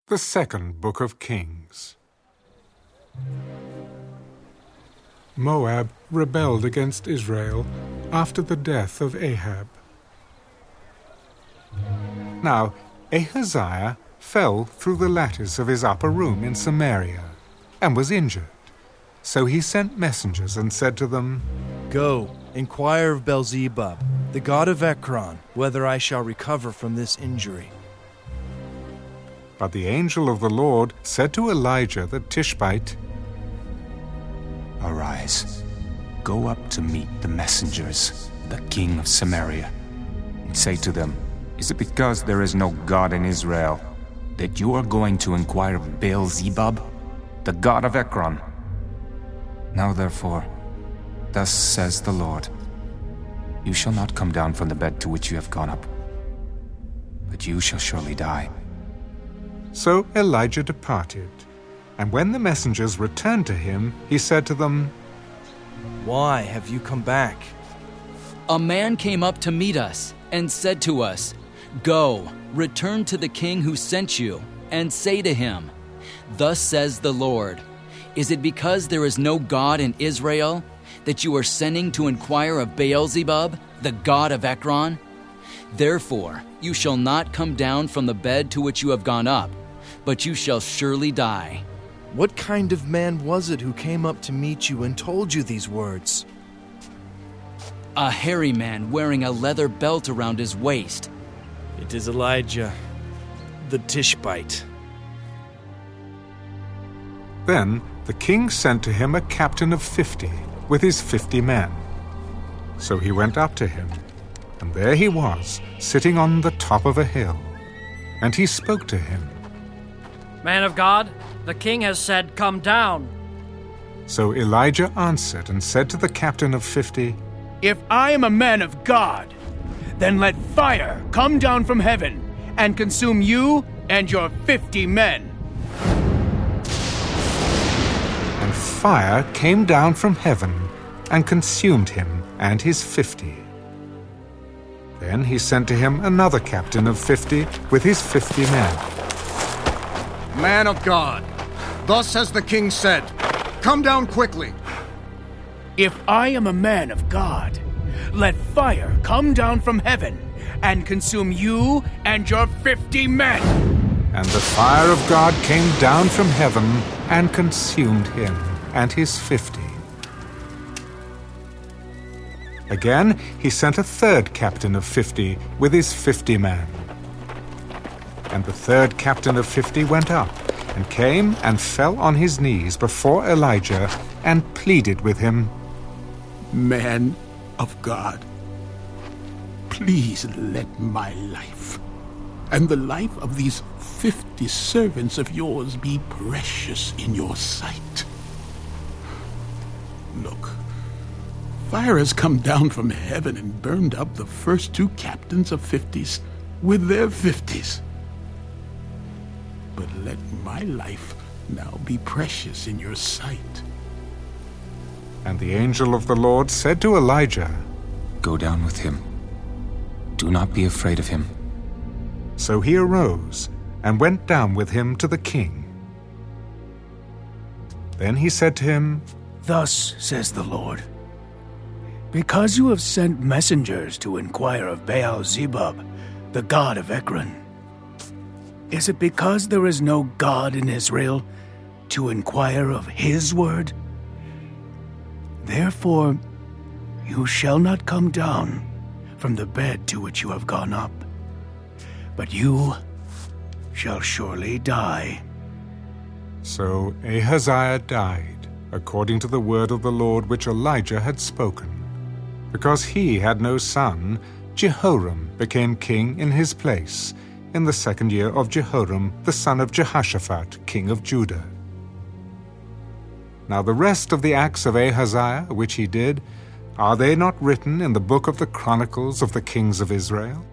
The Second Book of Kings. Moab rebelled against Israel after the death of Ahab. Now Ahaziah fell through the lattice of his upper room in Samaria and was injured. So he sent messengers and said to them, "Go, inquire of Beelzebub, the god of Ekron, whether I shall recover from this injury." But the angel of the Lord said to Elijah the Tishbite, "Arise, go up to meet the messengers, the king of Samaria, and say to them, Is it because there is no God in Israel that you are going to inquire of Beelzebub, the god of Ekron? Now therefore, thus says the Lord, you shall not come down from the bed to which you have gone up, but you shall surely die." So Elijah departed, and when the messengers returned to him, he said to them, "Why have you come back?" "A man came up to meet us and said to us, 'Go, return to the king who sent you, and say to him, Thus says the Lord, Is it because there is no God in Israel that you are sending to inquire of Beelzebub, the god of Ekron? Therefore you shall not come down from the bed to which you have gone up, but you shall surely die.'" What kind of man was it who came up to meet you and told you these words? "A hairy man wearing a leather belt around his waist." It is Elijah, the Tishbite. Then the king sent to him a captain of 50 with his 50 men. So he went up to him, and there he was, sitting on the top of a hill. And he spoke to him. "Man of God, the king has said, 'Come down.'" So Elijah answered and said to the captain of 50, "If I am a man of God, then let fire come down from heaven and consume you and your 50 men." And fire came down from heaven and consumed him and his 50. Then he sent to him another captain of 50 with his 50 men. "Man of God, thus has the king said, come down quickly." "If I am a man of God, let fire come down from heaven and consume you and your 50 men." And the fire of God came down from heaven and consumed him and his 50. Again he sent a third captain of 50 with his 50 men. And the third captain of 50 went up and came and fell on his knees before Elijah and pleaded with him, "Man of God, please let my life and the life of these 50 servants of yours be precious in your sight. Look, fire has come down from heaven and burned up the first 2 captains of 50s with their 50s. But let my life now be precious in your sight." And the angel of the Lord said to Elijah, Go down with him. Do not be afraid of him. So he arose and went down with him to the king. Then he said to him, "Thus says the Lord, because you have sent messengers to inquire of Beelzebub, the god of Ekron, is it because there is no God in Israel to inquire of his word? Therefore you shall not come down from the bed to which you have gone up, but you shall surely die." So Ahaziah died, according to the word of the Lord which Elijah had spoken. Because he had no son, Jehoram became king in his place, in the 2nd year of Jehoram, the son of Jehoshaphat, king of Judah. Now the rest of the acts of Ahaziah which he did, are they not written in the book of the Chronicles of the kings of Israel?